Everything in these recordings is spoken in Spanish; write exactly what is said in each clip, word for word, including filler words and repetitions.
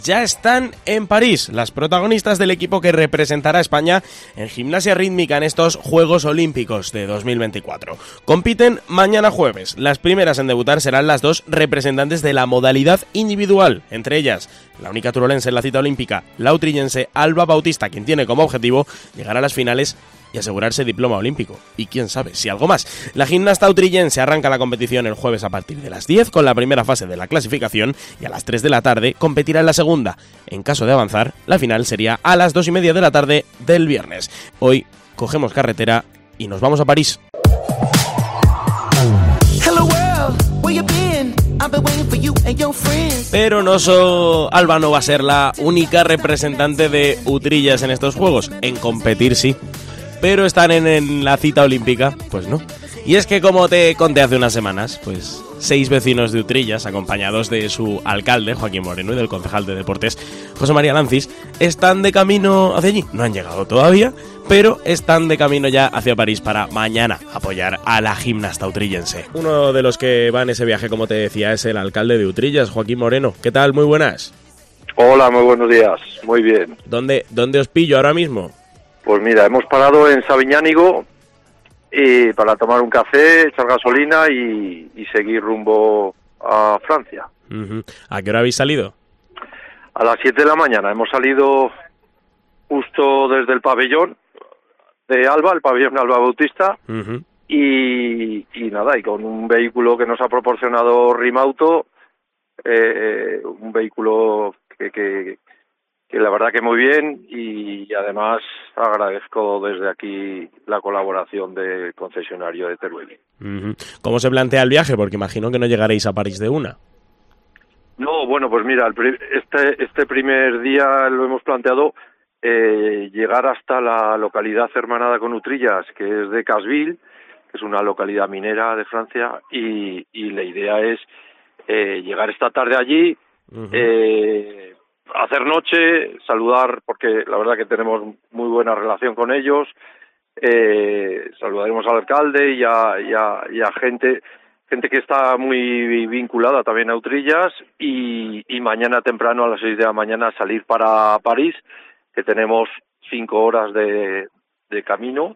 Ya están en París las protagonistas del equipo que representará a España en gimnasia rítmica en estos Juegos Olímpicos de dos mil veinticuatro. Compiten mañana jueves. Las primeras en debutar serán las dos representantes de la modalidad individual, entre ellas la única turolense en la cita olímpica, la utrillense Alba Bautista, quien tiene como objetivo llegar a las finales y asegurarse diploma olímpico. Y quién sabe, si algo más. La gimnasta utrillense arranca la competición el jueves a partir de las diez con la primera fase de la clasificación y a las tres de la tarde competirá en la segunda. En caso de avanzar, la final sería a las dos y media de la tarde del viernes. Hoy cogemos carretera y nos vamos a París. Pero no so... Alba no va a ser la única representante de Utrillas en estos juegos. En competir sí. Pero están en, en la cita olímpica, pues no. Y es que, como te conté hace unas semanas, pues seis vecinos de Utrillas, acompañados de su alcalde, Joaquín Moreno, y del concejal de deportes, José María Lancis, están de camino hacia allí. No han llegado todavía, pero están de camino ya hacia París para mañana apoyar a la gimnasta utrillense. Uno de los que va en ese viaje, como te decía, es el alcalde de Utrillas, Joaquín Moreno. ¿Qué tal? Muy buenas. Hola, muy buenos días. Muy bien. ¿Dónde, dónde os pillo ahora mismo? Pues mira, hemos parado en Sabiñánigo y para tomar un café, echar gasolina y, y seguir rumbo a Francia. Uh-huh. ¿A qué hora habéis salido? A las siete de la mañana. Hemos salido justo desde el pabellón de Alba, el pabellón Alba Bautista, uh-huh. y, y nada, y con un vehículo que nos ha proporcionado Rimauto, eh, un vehículo que... que que la verdad que muy bien, y además agradezco desde aquí la colaboración del concesionario de Teruel. Uh-huh. ¿Cómo se plantea el viaje? Porque imagino que no llegaréis a París de una. No, bueno, pues mira, el pri- este, este primer día lo hemos planteado eh, llegar hasta la localidad hermanada con Utrillas, que es de Casville, que es una localidad minera de Francia, y, y la idea es eh, llegar esta tarde allí, uh-huh. eh, hacer noche, saludar, porque la verdad que tenemos muy buena relación con ellos, eh, saludaremos al alcalde y a, y a, y a gente gente que está muy vinculada también a Utrillas, y, y mañana temprano a las seis de la mañana salir para París, que tenemos cinco horas de, de camino,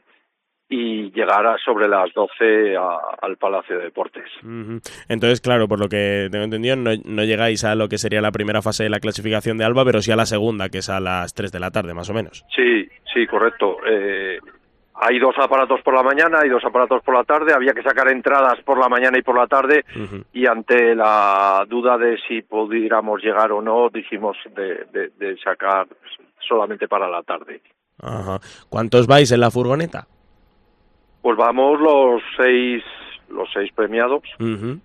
y llegar a sobre las doce a, al Palacio de Deportes. Uh-huh. Entonces, claro, por lo que tengo entendido, no, no llegáis a lo que sería la primera fase de la clasificación de Alba, pero sí a la segunda, que es a las tres de la tarde, más o menos. Sí, sí, correcto. Eh, hay dos aparatos por la mañana, hay dos aparatos por la tarde, había que sacar entradas por la mañana y por la tarde, uh-huh. y ante la duda de si pudiéramos llegar o no, dijimos de, de, de sacar solamente para la tarde. Ajá. ¿Cuántos vais en la furgoneta? Pues vamos los seis, los seis premiados, uh-huh.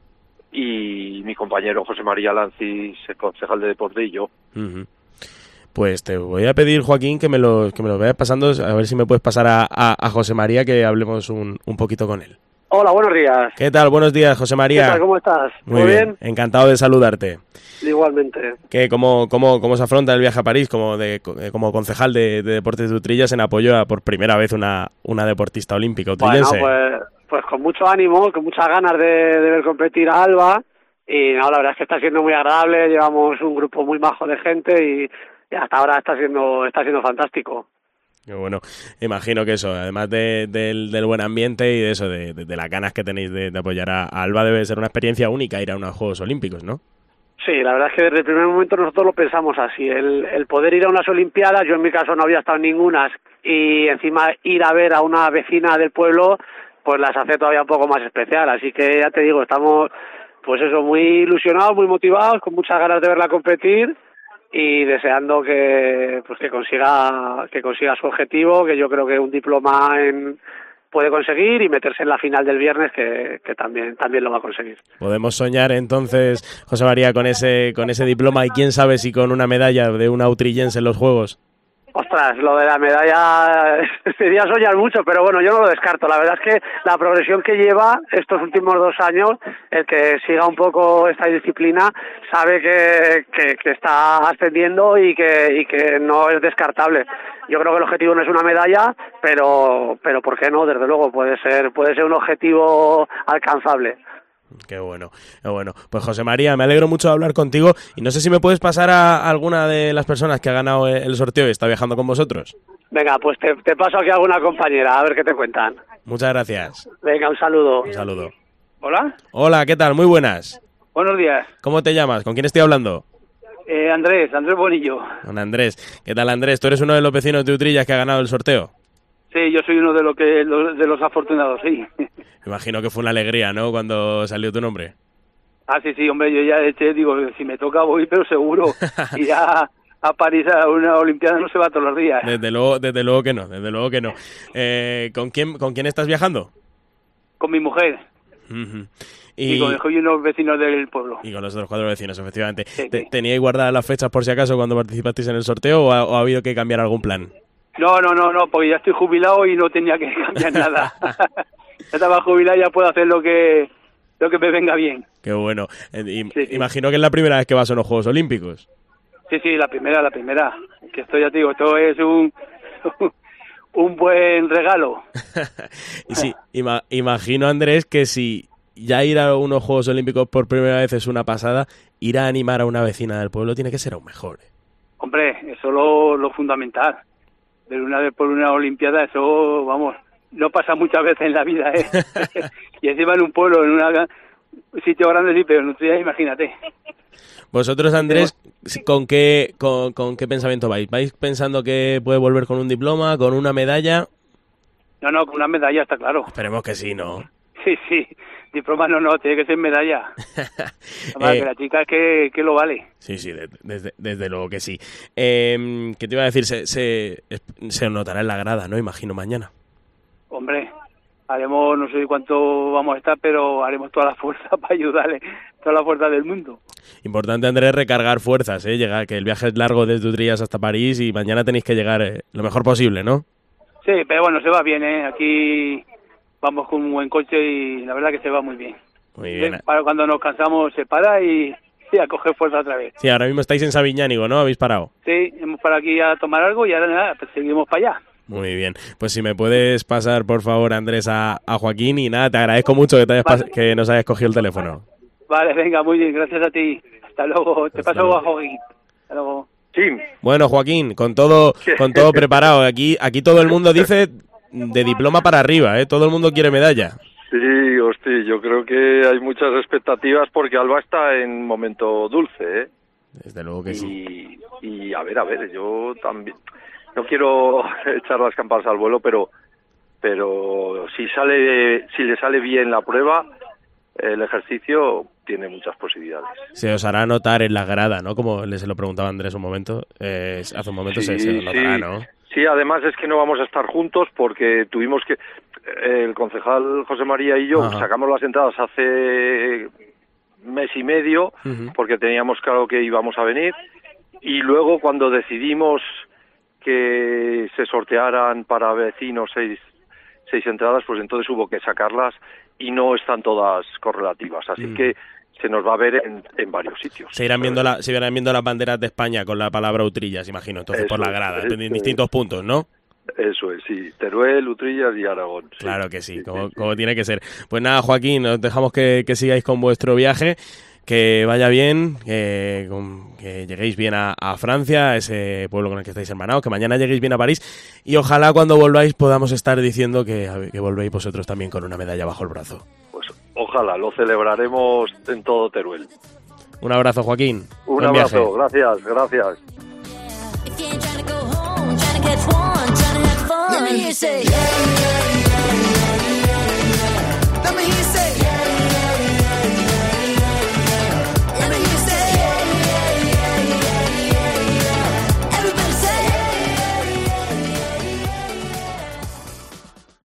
y mi compañero José María Lancis, el concejal de deporte, y yo. Uh-huh. Pues te voy a pedir, Joaquín, que me lo que me lo vayas pasando, a ver si me puedes pasar a, a, a José María, que hablemos un, un poquito con él. Hola, buenos días. ¿Qué tal? Buenos días, José María. ¿Qué tal? ¿Cómo estás? Muy, Muy bien? bien, encantado de saludarte. Igualmente. ¿Qué, cómo, cómo, ¿Cómo se afronta el viaje a París como de como concejal de, de Deportes de Utrillas en apoyo a por primera vez una, una deportista olímpica utrillense? Bueno, pues, pues con mucho ánimo, con muchas ganas de, de ver competir a Alba, y no, la verdad es que está siendo muy agradable, llevamos un grupo muy majo de gente y, y hasta ahora está siendo está siendo fantástico. Bueno, imagino que eso, además de, de, del buen ambiente y de eso, de, de, de las ganas que tenéis de, de apoyar a, a Alba, debe ser una experiencia única ir a unos Juegos Olímpicos, ¿no? Sí, la verdad es que desde el primer momento nosotros lo pensamos así, el, el poder ir a unas Olimpiadas, yo en mi caso no había estado en ninguna, y encima ir a ver a una vecina del pueblo, pues las hace todavía un poco más especial, así que ya te digo, estamos pues eso, muy ilusionados, muy motivados, con muchas ganas de verla competir, y deseando que pues que consiga que consiga su objetivo, que yo creo que un diploma en puede conseguir, y meterse en la final del viernes, que, que también también lo va a conseguir. Podemos soñar entonces, José María, con ese con ese diploma, y quién sabe si con una medalla de una utrillense en los Juegos. Ostras, lo de la medalla sería soñar mucho, pero bueno, yo no lo descarto. La verdad es que la progresión que lleva estos últimos dos años, el que siga un poco esta disciplina, sabe que, que, que está ascendiendo y que, y que no es descartable. Yo creo que el objetivo no es una medalla, pero pero ¿por qué no? Desde luego puede ser puede ser un objetivo alcanzable. Qué bueno, qué bueno. Pues José María, me alegro mucho de hablar contigo y no sé si me puedes pasar a alguna de las personas que ha ganado el sorteo y está viajando con vosotros. Venga, pues te, te paso aquí a alguna compañera, a ver qué te cuentan. Muchas gracias. Venga, un saludo. Un saludo. Hola. Hola, ¿qué tal? Muy buenas. Buenos días. ¿Cómo te llamas? ¿Con quién estoy hablando? Eh, Andrés, Andrés Bonillo. Don Andrés. ¿Qué tal, Andrés? ¿Tú eres uno de los vecinos de Utrillas que ha ganado el sorteo? Sí, yo soy uno de, lo que, de los afortunados, sí. Me imagino que fue una alegría, ¿no?, cuando salió tu nombre. Ah, sí, sí, hombre, yo ya eché, digo, si me toca voy, pero seguro. Y ya a París a una Olimpiada no se va todos los días. Desde luego, desde luego que no, desde luego que no. Eh, ¿con quién, con quién estás viajando? Con mi mujer. Uh-huh. Y, y con el, unos vecinos del pueblo. Y con los otros cuatro vecinos, efectivamente. Sí, sí. ¿Teníais guardadas las fechas por si acaso cuando participasteis en el sorteo o ha, o ha habido que cambiar algún plan? No, no, no, no, porque ya estoy jubilado y no tenía que cambiar nada. Ya estaba jubilado y ya puedo hacer lo que lo que me venga bien. Qué bueno. Y, sí, sí. Imagino que es la primera vez que vas a unos Juegos Olímpicos. Sí, sí, la primera, la primera. Que esto ya te digo, esto es un un buen regalo. Y sí, ima, imagino, Andrés, que si ya ir a unos Juegos Olímpicos por primera vez es una pasada, ir a animar a una vecina del pueblo tiene que ser aún mejor. Hombre, eso es lo, lo fundamental. Ver una vez por una Olimpiada, eso, vamos, no pasa muchas veces en la vida, ¿eh? Y encima en un pueblo, en una, un sitio grande, sí, pero en Utrillas, imagínate. Vosotros, Andrés, ¿con qué, con, con qué pensamiento vais? ¿Vais pensando que puede volver con un diploma, con una medalla? No, no, con una medalla está claro. Esperemos que sí, ¿no? Sí, sí, diploma no, no, tiene que ser medalla. Además, eh, que la chica es que, que lo vale. Sí, sí, de, desde, desde luego que sí. Eh, ¿Qué te iba a decir? Se, se, se notará en la grada, ¿no? Imagino mañana. Hombre, haremos, no sé cuánto vamos a estar, pero haremos toda la fuerza para ayudarle, toda la fuerza del mundo. Importante, Andrés, recargar fuerzas, ¿eh? Llegar, que el viaje es largo desde Utrillas hasta París y mañana tenéis que llegar eh, lo mejor posible, ¿no? Sí, pero bueno, se va bien, ¿eh? Aquí vamos con un buen coche y la verdad que se va muy bien. Muy bien. ¿Sí? Para cuando nos cansamos se para y, y a coger fuerza otra vez. Sí, ahora mismo estáis en Sabiñánigo, ¿no? ¿Habéis parado? Sí, hemos parado aquí a tomar algo y ahora nada, pues seguimos para allá. Muy bien. Pues si me puedes pasar, por favor, Andrés, a, a Joaquín y nada, te agradezco mucho que, te hayas vale. pas- que nos hayas cogido el teléfono. Vale, venga, muy bien, gracias a ti. Hasta luego, te Hasta paso luego. a Joaquín. Hasta luego. Sí. Bueno, Joaquín, con todo con todo preparado. Aquí aquí todo el mundo dice de diploma para arriba, ¿eh? Todo el mundo quiere medalla. Sí, hostia, yo creo que hay muchas expectativas porque Alba está en momento dulce, ¿eh? Desde luego que sí. Y, y a ver, a ver, yo también no quiero echar las campanas al vuelo, pero pero si sale si le sale bien la prueba, el ejercicio tiene muchas posibilidades. Se os hará notar en la grada, ¿no? Como se lo preguntaba Andrés un momento, eh, hace un momento sí, se, se notará, sí. ¿no? Sí, además es que no vamos a estar juntos porque tuvimos que... El concejal José María y yo Ajá. sacamos las entradas hace mes y medio uh-huh. porque teníamos claro que íbamos a venir y luego cuando decidimos que se sortearan para vecinos seis, seis entradas, pues entonces hubo que sacarlas y no están todas correlativas, así uh-huh. que se nos va a ver en, en varios sitios. Se irán viendo la, se irán viendo las banderas de España con la palabra Utrillas, imagino, entonces eso, por la grada, eso, en distintos eso. puntos, ¿no? Eso es, sí. Teruel, Utrillas y Aragón. Sí. Claro que sí, sí, como, sí, como sí. tiene que ser. Pues nada, Joaquín, os dejamos que, que sigáis con vuestro viaje, que vaya bien, que, que lleguéis bien a, a Francia, a ese pueblo con el que estáis hermanados, que mañana lleguéis bien a París y ojalá cuando volváis podamos estar diciendo que, que volvéis vosotros también con una medalla bajo el brazo. Ojalá, lo celebraremos en todo Teruel. Un abrazo, Joaquín. Un Buen abrazo, viaje. gracias, gracias. Let me hear you say, yeah, yeah.